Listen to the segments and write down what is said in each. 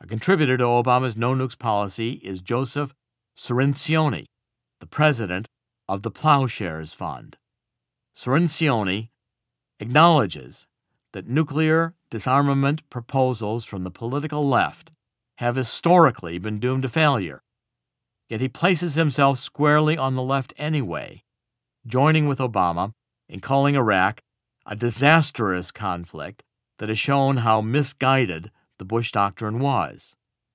A contributor to Obama's no-nukes policy is Joseph Cirincione, the president of the Plowshares Fund. Cirincione acknowledges that nuclear disarmament proposals from the political left have historically been doomed to failure. Yet he places himself squarely on the left anyway, joining with Obama in calling Iraq a disastrous conflict that has shown how misguided the Bush doctrine was.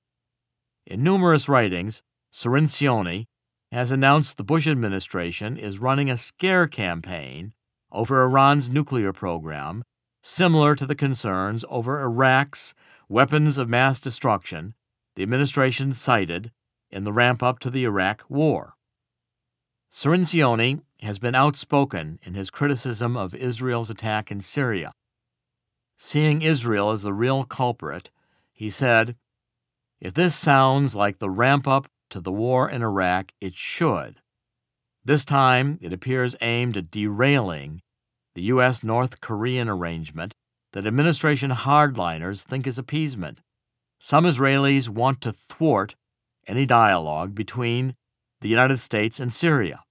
In numerous writings, Cirincione has announced the Bush administration is running a scare campaign over Iran's nuclear program, similar to the concerns over Iraq's weapons of mass destruction the administration cited in the ramp-up to the Iraq War. Cirincione has been outspoken in his criticism of Israel's attack in Syria. Seeing Israel as the real culprit, he said, "If this sounds like the ramp-up to the war in Iraq, it should. This time, it appears aimed at derailing the U.S.-North Korean arrangement that administration hardliners think is appeasement. Some Israelis want to thwart any dialogue between the United States and Syria."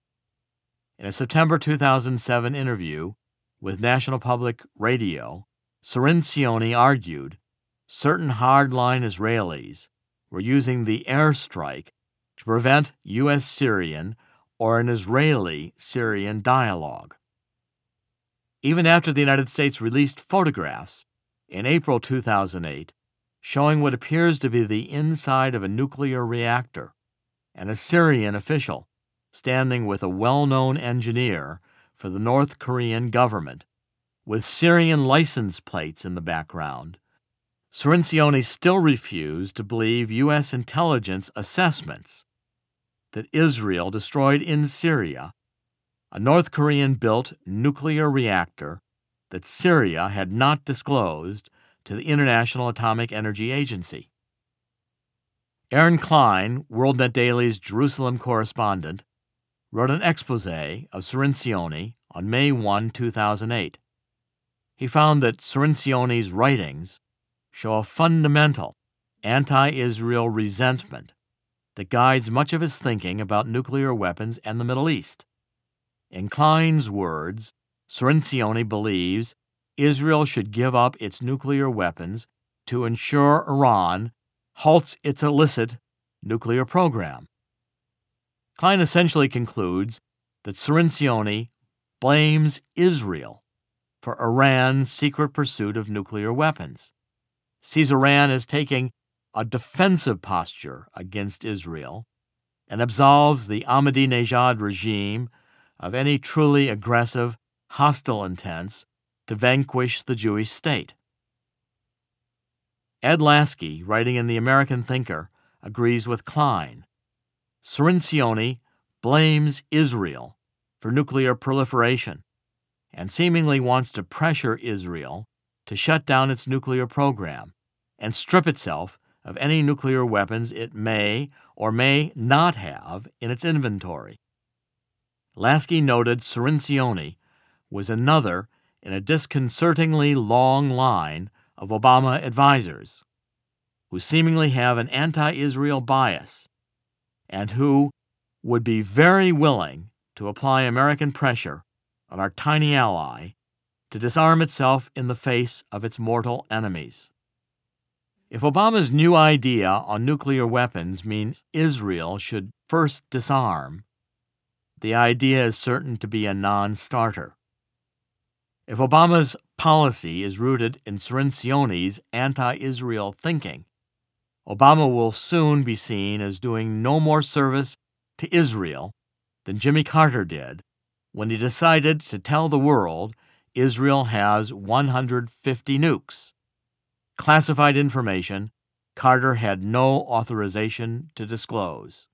In a September 2007 interview with National Public Radio, Cirincione argued certain hardline Israelis were using the airstrike to prevent U.S.-Syrian or an Israeli-Syrian dialogue. Even after the United States released photographs in April 2008 showing what appears to be the inside of a nuclear reactor and a Syrian official standing with a well-known engineer for the North Korean government, with Syrian license plates in the background, Cirincione still refused to believe U.S. intelligence assessments that Israel destroyed in Syria a North Korean-built nuclear reactor that Syria had not disclosed to the International Atomic Energy Agency. Aaron Klein, WorldNet Daily's Jerusalem correspondent, wrote an expose of Cirincione on May 1, 2008. He found that Cirincione's writings show a fundamental anti-Israel resentment that guides much of his thinking about nuclear weapons and the Middle East. In Klein's words, Cirincione believes Israel should give up its nuclear weapons to ensure Iran halts its illicit nuclear program. Klein essentially concludes that Cirincione blames Israel for Iran's secret pursuit of nuclear weapons, sees Iran as taking a defensive posture against Israel, and absolves the Ahmadinejad regime of any truly aggressive, hostile intents to vanquish the Jewish state. Ed Lasky, writing in The American Thinker, agrees with Klein. Cirincione blames Israel for nuclear proliferation and seemingly wants to pressure Israel to shut down its nuclear program and strip itself of any nuclear weapons it may or may not have in its inventory. Lasky noted Cirincione was another in a disconcertingly long line of Obama advisors who seemingly have an anti-Israel bias and who would be very willing to apply American pressure on our tiny ally to disarm itself in the face of its mortal enemies. If Obama's new idea on nuclear weapons means Israel should first disarm, the idea is certain to be a non-starter. If Obama's policy is rooted in Cirincione's anti-Israel thinking, Obama will soon be seen as doing no more service to Israel than Jimmy Carter did when he decided to tell the world Israel has 150 nukes, classified information Carter had no authorization to disclose.